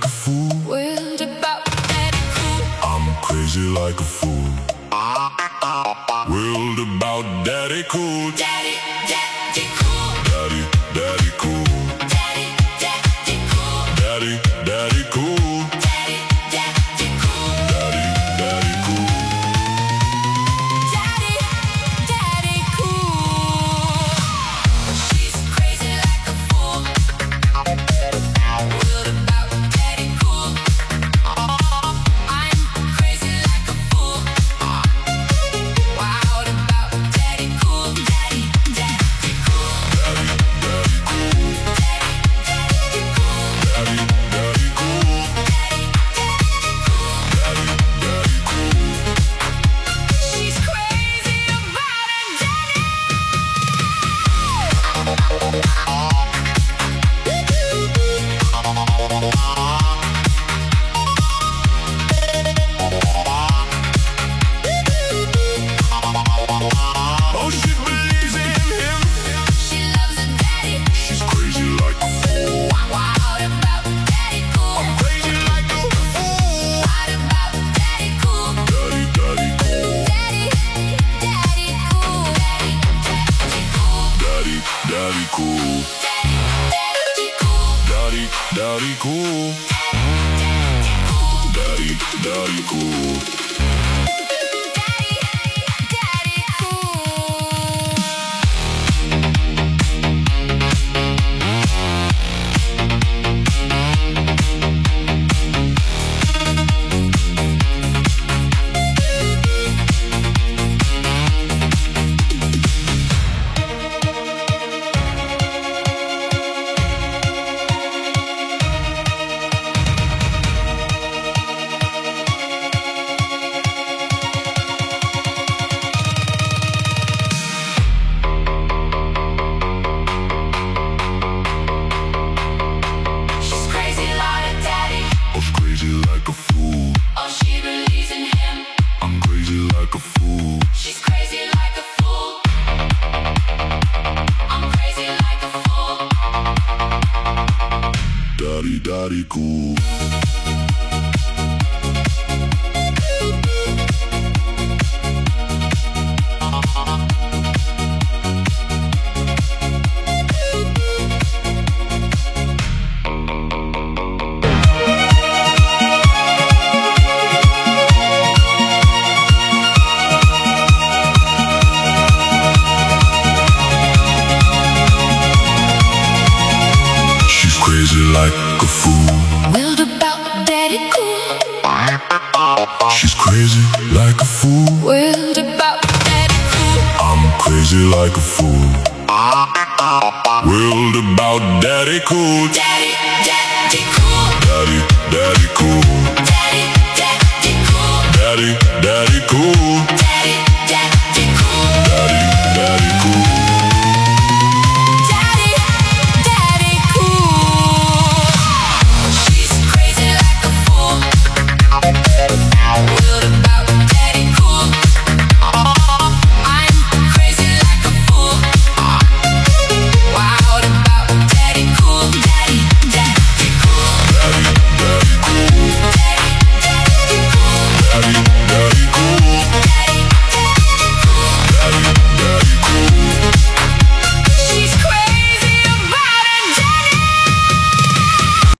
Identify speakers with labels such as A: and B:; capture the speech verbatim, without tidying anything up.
A: a fool.
B: World about daddy cool.
A: I'm crazy like a fool. World about daddy cool.
B: Daddy, daddy cool.
A: Daddy, daddy cool.
B: Daddy, daddy cool.
A: Daddy, daddy cool.
B: Daddy, daddy cool.
A: Daddy, daddy cool.
B: Daddy, daddy cool. She's crazy like a fool. World about daddy cool. I'm crazy like a fool. Wild about daddy cool. Daddy, daddy cool.
A: Daddy, daddy cool.
B: Daddy, daddy cool.
A: Daddy, daddy cool. Daddy, daddy cool.
B: She's crazy about her daddy.
A: Oh, she believes in him.
B: She loves her daddy.
A: She's crazy like a fool.
B: Wild about daddy cool.
A: Crazy like a fool.
B: Wild about daddy cool.
A: Daddy, daddy cool.
B: Daddy, daddy cool. Daddy, daddy cool.
A: Daddy, daddy cool.
B: Daddy, daddy cool.
A: Daddy, daddy cool. Daddy, daddy cool.
B: Daddy, daddy cool. She's crazy like a daddy.
A: I was crazy like a fool.
B: Oh, she believes in him.
A: I'm crazy like a fool.
B: She's crazy like a fool. I'm crazy like a fool.
A: Daddy, daddy cool. She's crazy like a fool.
B: World about daddy cool.
A: She's crazy like a fool.
B: World about daddy cool.
A: I'm crazy like a fool. World about daddy cool.
B: Daddy, daddy cool.